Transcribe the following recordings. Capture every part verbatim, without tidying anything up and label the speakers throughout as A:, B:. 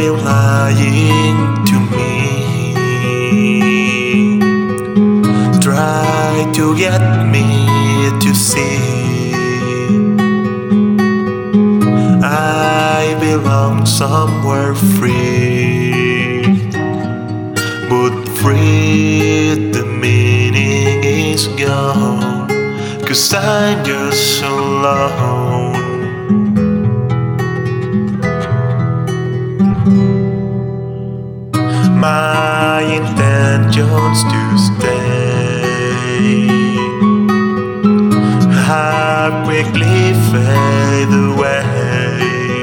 A: been lying to me. Try to get me to see I belong somewhere free, but free the meaning is gone, 'cause I'm just alone. My intentions to stay have quickly fade away.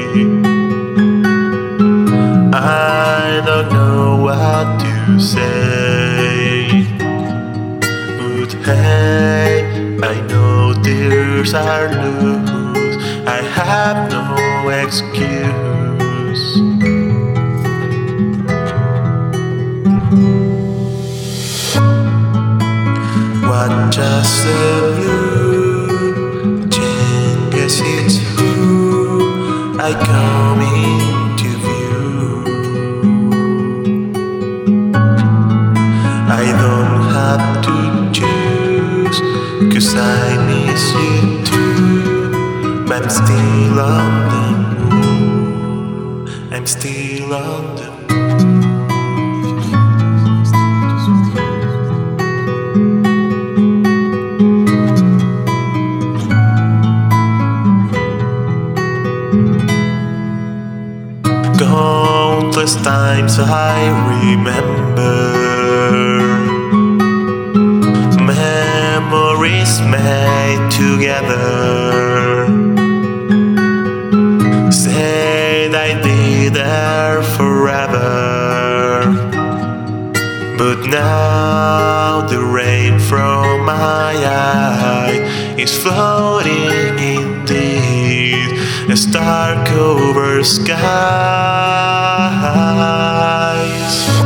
A: I don't know what to say, but hey, I know tears are loose. I have no excuse. What just a blue changes its hue, I come into view. I don't have to choose, 'cause I miss you too. But I'm still on the move, I'm still on the move. Countless times I remember memories made together. Said I'd be there forever, but now the rain from my eye is floating indeed, as dark over skies.